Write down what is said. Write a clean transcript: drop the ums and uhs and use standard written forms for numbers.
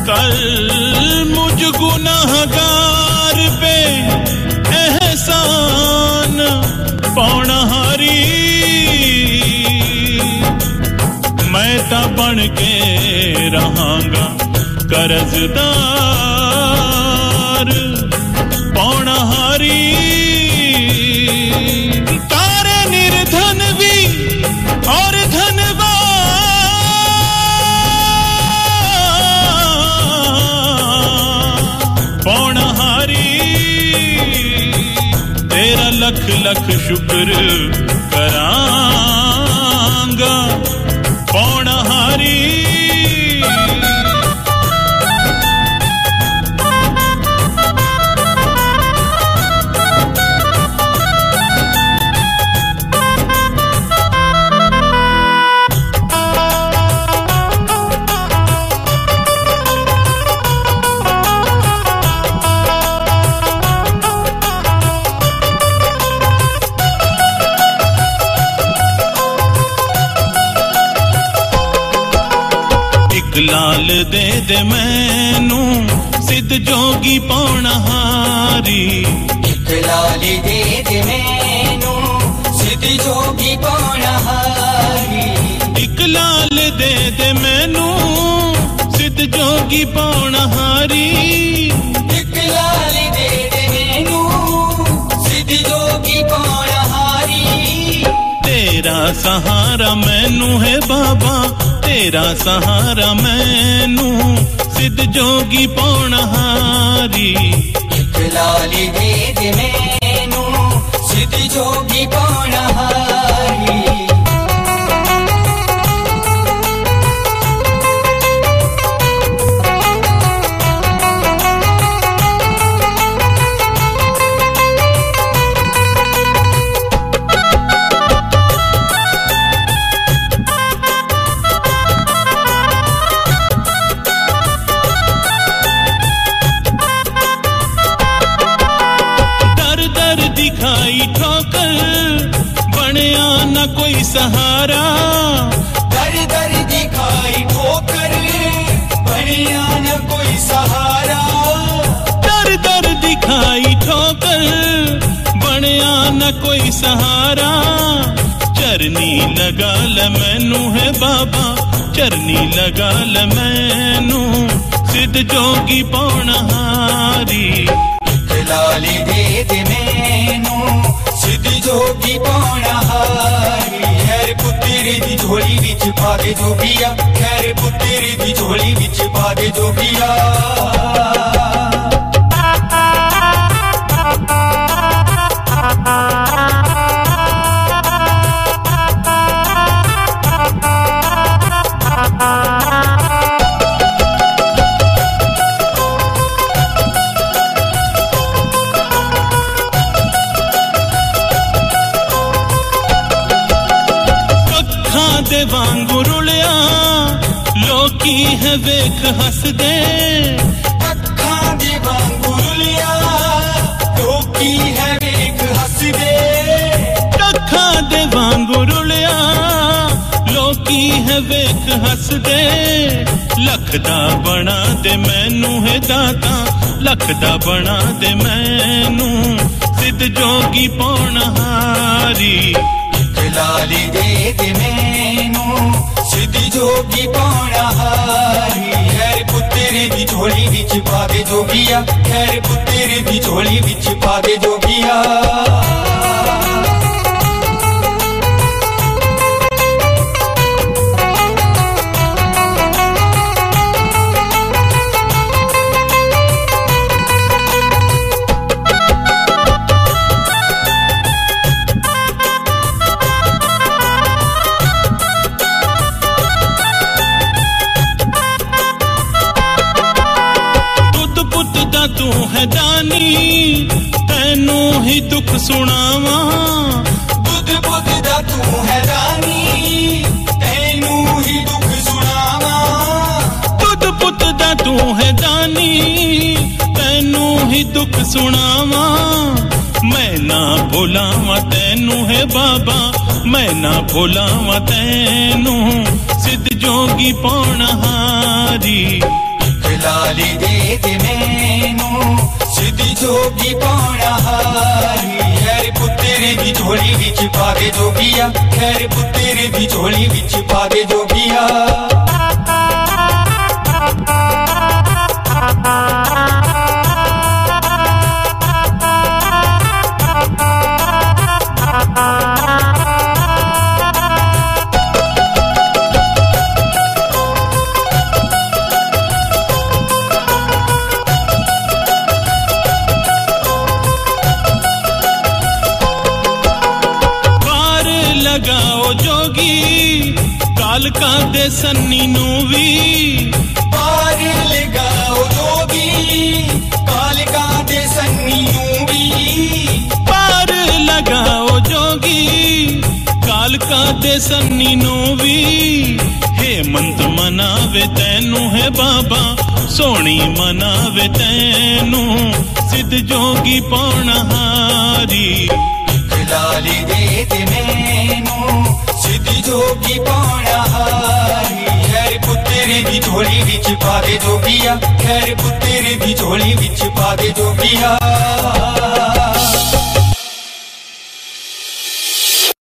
कल मुझ गुनाहगार पे एहसान पाउण हारी, मैं ता बन के रहांगा कर्जदार पाउण हारी। तारे निर्धन भी और धनवान पाउण हारी, तेरा लख लख शुक्र करांगा पाउण हारी। लाल दे दे मैनू सिद्ध जोगी पाउण हारी, एक लाल दे दे मैनू सिद्ध जोगी पाउण हारी, एक लाल दे दे मैनू सिद्ध जोगी पाउण हारी, एक लाल दे दे मैनू सिद्ध जोगी पाउण हारी। तेरा सहारा मैनू है बाबा, तेरा सहारा मैनू सिद्ध जोगी पाउण हारी, एक लाली दे दे मैनू सिद्ध जोगी पाउण हारी। कोई सहारा, दर दर दिखाई ठोकर बढ़िया न कोई सहारा, दर दर दिखाई ठोकर बढ़िया न कोई सहारा। चरनी लगा ल मैनू है बाबा, चरनी लगा ल मैनू सिद्ध जोगी पाउण हारी, लाली दे दे मैनू सिद्ध जोगी पाउण हारी। खैर पुत्तरी दी झोली विच पा दे जोगिया, खैर पुत्तरी दी झोली विच पा दे जोगिया। वांगू रुलिया लोकी है वेख हस दे, अखां दे वांगू रुलिया लोकी है वेख हस दे, अखां दे वांगू रुलिया लोकी है वेख हस दे। लख दा बना दे मैनू है दाता, लख दा बना दे मैनू सिद्ध जोगी पाउण हारी, लाली दे दे मैनू सिद्ध जोगी पाउण हारी। खैर पुत्तरी दी झोली विच पा दे जोगिया, खैर पुत्तरी दी झोली विच पा दे जोगिया। तू है दानी तैनू ही दुख सुनावा, बुध बुध दा तू है दानी तैनू ही दुख सुनावा, बुध बुध दा तू है दानी तैनू ही दुख सुनावा। मैं ना भुलावा तैनू है बाबा, मैं ना भुलावा तैनू सिद्ध जोगी पाउण हारी, लाली दे मैनू सिद्धी जोगी पाना हारी खैर पुत्तर दी झोली विच पा दे जोगिया खैर पुत्तर दी झोली विच पा दे जोगिया लगाओ जोगी कालका दे सन्नी नू भी पार लगाओ जोगी कालका दे सन्नी नू भी पार लगाओ जोगी कालका दे सन्नी नू भी हेमंत मनावे तैनू है बाबा सोनी मनावे तैनू सिद्ध जोगी पौना हारी लाली दे मैनू सिद्धी जोगी पाना हारी खैर पुत्तर दी झोली विच पा दे जोगिया खैर पुत्तर दी झोली विच पा दे जोगिया